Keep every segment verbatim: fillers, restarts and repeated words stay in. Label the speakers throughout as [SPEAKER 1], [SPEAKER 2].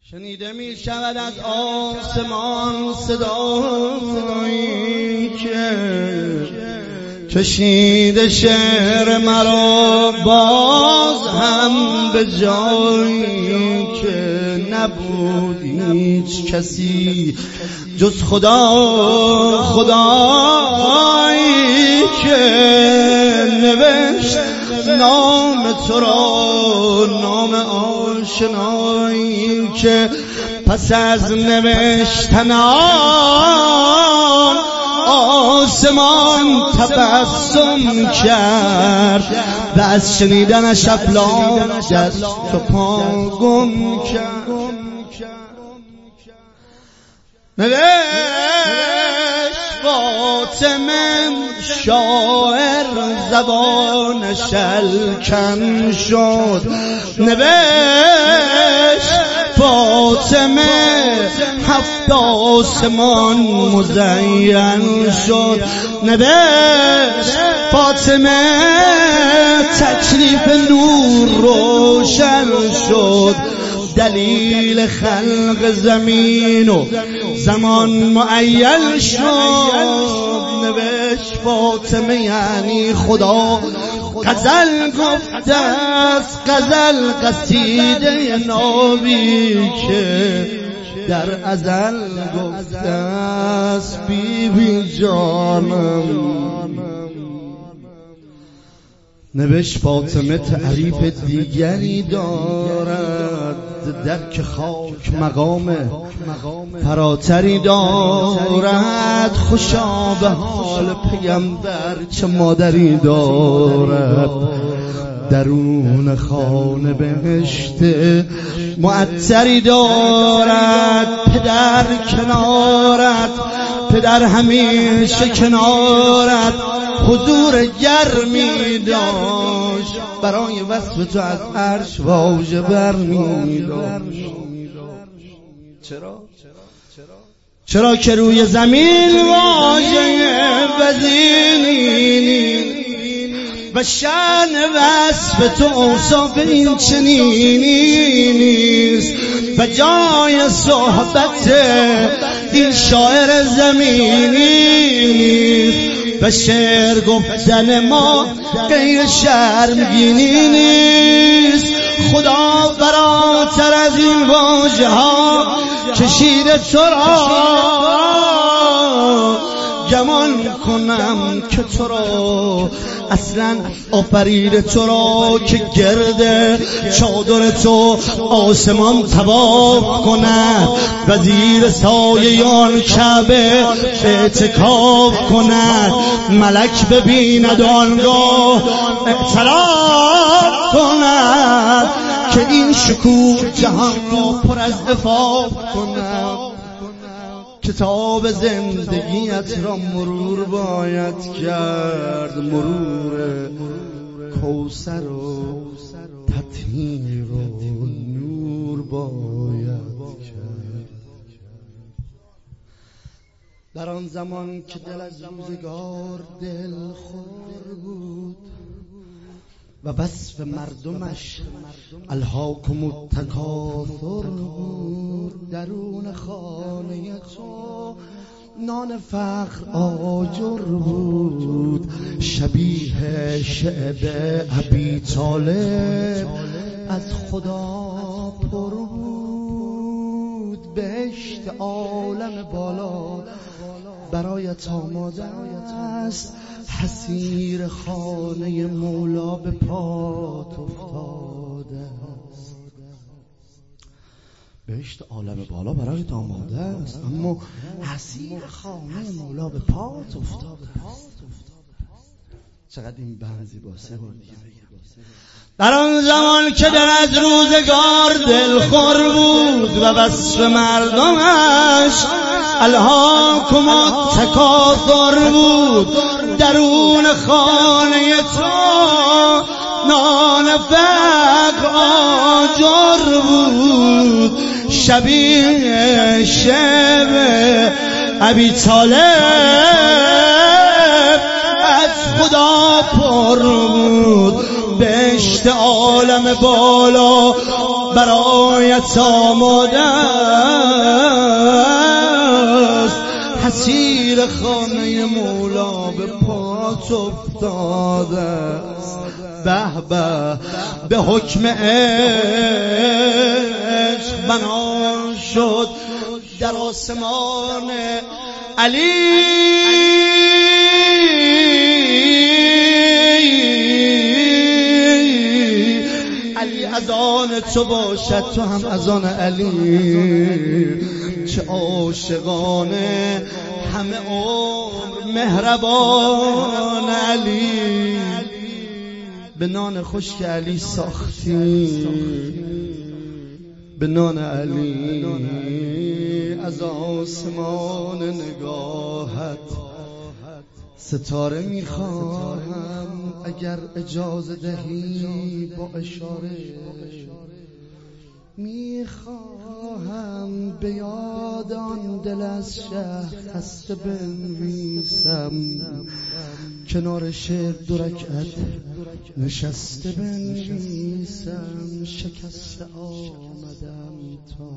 [SPEAKER 1] شنیده می شود از آسمان صدایی که کشیده شعر مرا باز هم به جایی که نبود هیچ کسی جز خدا، خدایی که نوشت نام تو را، نام آشنایی که پس از نوشتن آن آسمان تبسم کرد و از شنیدنش افلاک دست و پا گم کرد. نوشت فاطمه شاعر زبانش الکن شد، نوشت فاطمه هفت آسمان مزین شد، نوشت فاطمه تکلیف نور روشن شد، دلیل خلق زمین و زمان معین شد. نوشت فاطمه یعنی خدا غزل گفته است، غزل قصیده نابی که در ازل گفته است بی بی جانم. نوشت فاطمه تعریف دیگری دارد، درک خاک مقام فراتری دارد، خوشا به حال پیغمبر چه مادری دارد، درون خانه بهشت معطری دارد، پدر کنارت، پدر همیشه کنارت حضور گرمی داشت، برای وصف تو از عرش واژه برمی داشت. چرا؟ چرا که روی زمین واژه وزینی و شأن وصف تو اوصاف این چنینی نیست و جای صحبت این شاعر زمینی نیست و شعر گفتن ما غیر شرمگینی نیست. خدا فراتر از این واژه ها کشیده تو را، گمان کنم که تو را اصلا آفرید تو را که گرد چادر تو آسمان طواف کند و زیر سایه آن کعبه اعتکاف کند، ملک ببیند آنگاه اعتراف کند که این شکوه جهان را پر از عفاف کند. کتاب زندگیت را مرور باید کرد، مرور کوثر و تطهیر و نور باید کرد. در آن زمان که دل از روزگار دلخور بود و وصف مردمش الهاکم التکاثر بود، درون خانه تو نان فقر آجر بود، شبیه شعب ابی طالب از خدا پر بود. بهشت عالم بالا برایت آماده است، حسیر خانه مولا به پات افتاده است. بهشت عالم بالا برایت آماده است، اما حسیر خانه مولا به پات افتاده است. چقدر این بند زیباسه بود. در آن زمان که در از روزگار دلخور بود و وصف مردمش الهاکم التکاثر بود، درون خانه تو نان فقر آجر بود، شبیه شب ابی طالب از خدا پر بود. بهشت عالم بالا برایت آماده است، حصیر خانه مولا به پات افتاده است. به به به حکم عشق بنا شد در آسمان علی، علی از آن تو باشد تو هم از آن علی. چه عاشقانه همه عمر مهربان علی، به نان خشک علی ساختی، به نان علی از آسمان نگاهت ستاره میخواهم. اگر اجازه دهی با اشاره میخواهم به یاد آن دل از شهر خسته بنویسم، کنار شعر دو رکعت نشسته بنویسم. شکسته آمدم تا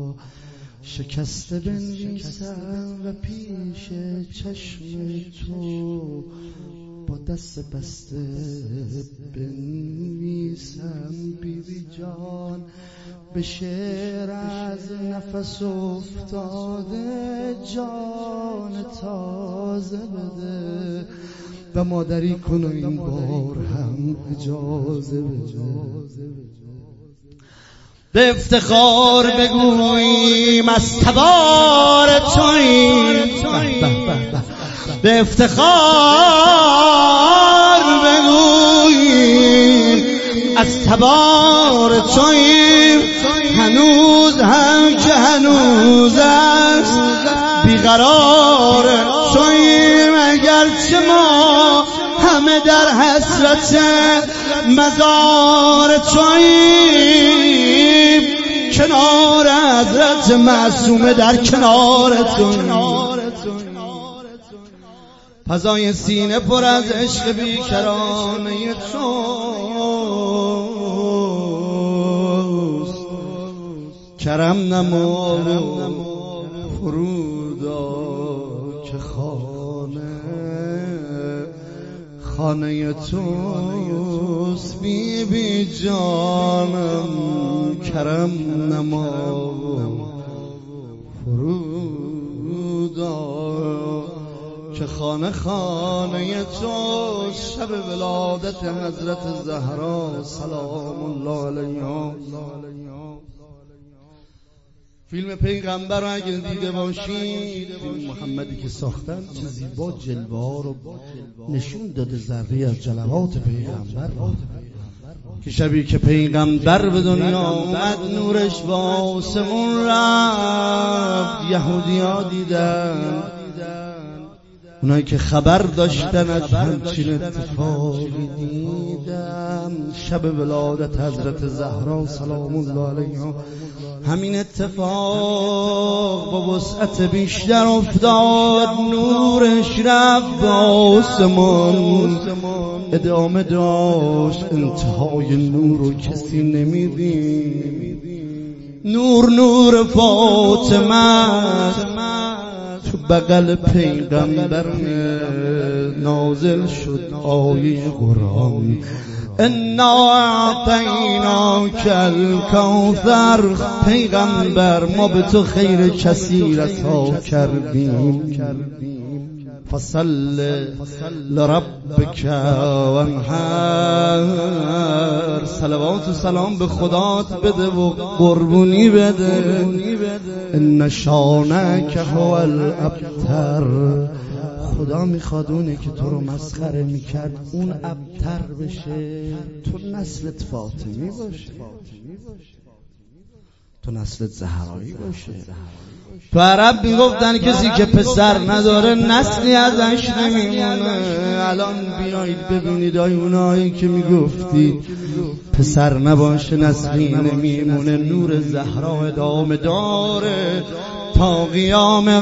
[SPEAKER 1] شکسته بنویسم و پیش چشم تو با دست بسته بنویسم. بیبی جان به شعر از نفس افتاده جان تازه بده و مادری کن و این بار هم اجازه بده. به افتخار بگوییم از تبار توییم، به افتخار بگوییم از تبار توییم. هنوز هم که هنوز است بیقرار توییم، اگرچه ما همه در حسرت مزار توییم. کنار حضرت معصومه در کنار توییم، فضای سینه پر از عشق بیکرانه توست. کرم نما فرودا که خانه خانه توست. بی بی جانم کرم نما فرودا که خانه خانه تو. شب ولادت حضرت زهرا سلام الله علیها. فیلم پیغمبر رو اگر دیده باشید، فیلم محمدی که ساختن چه زیبا جلوه ها رو نشون داده، ذره از جلوات پیغمبر که شبی که پیغمبر به دنیا آمد نورش با آسمون رفت. یهودی ها دیدن، اونایی که خبر داشتن از همچین اتفاقی دیدم. شب ولادت حضرت زهرا سلام الله علیها همین اتفاق با وسعت بیشتر افتاد. نورش رفت به آسمان، ادامه داشت، انتهای نور رو کسی نمیدید. نور نور فاطمه تو بغل پیغمبر نازل شد آیه قرآن، انا اعطیناک الکوثر. پیغمبر ما به تو خیر کثیر عطا کردیم، فصل لربک وانحر. صلوات و سلام به خدات بده و قربونی بده. ان شانک هو الابتر. خدا میخواد اونه که تو رو مسخره میکرد اون ابتر بشه، تو نسلت فاطمی باشه، تو نسلت زهرایی باشه. تو عرب میگفتن کسی که پسر نداره نسلی ازش نمیمونه. الان بیایید ببینید آی اونایی که میگفتید پسر نباشه نسلی نمیمونه، نور زهرا ادامه داره تا قیام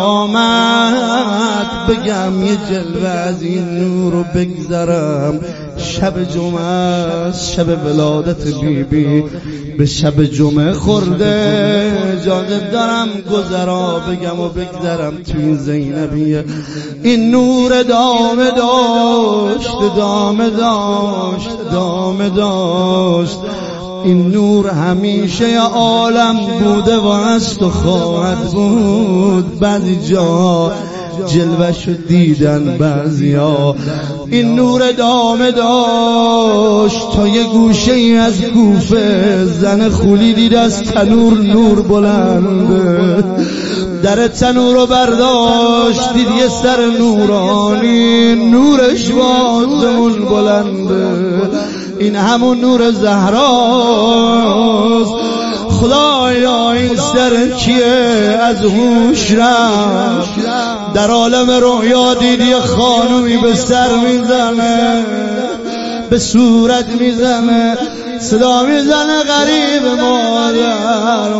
[SPEAKER 1] قیامت. بگم یه جلوه از این نور رو بگذرم شب جمعه است، شب ولادت بی بی به شب جمعه خورده. اجازه دارم گذرا بگم و بگذرم توی زینبیه. این نور دامه داشت دامه داشت دامه داشت، این نور همیشه عالم بوده و هست و خواهد بود. بعضی جا جلوه‌شو دیدن بعضیا. این نور دامه داشت تا یه گوشه ای از کوفه زن خولی دید از تنور نور بلنده. در تنور رو برداشت دید یه سر نورانی، نورش با آسمون بلنده. این همون نور زهراست. خدایا این سر کیه؟ از هوش رفت، در عالم رویا دید یه خانومی به سر میزنه، به صورت میزنه، صدا میزنه غریب مادر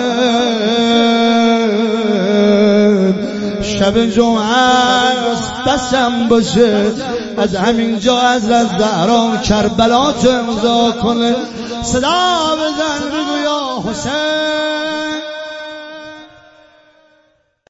[SPEAKER 1] حسین. شب جمعه بسم باشه از همین جا از زهرا کربلا تو امضا کنه. صدا بزن بگو یا حسین.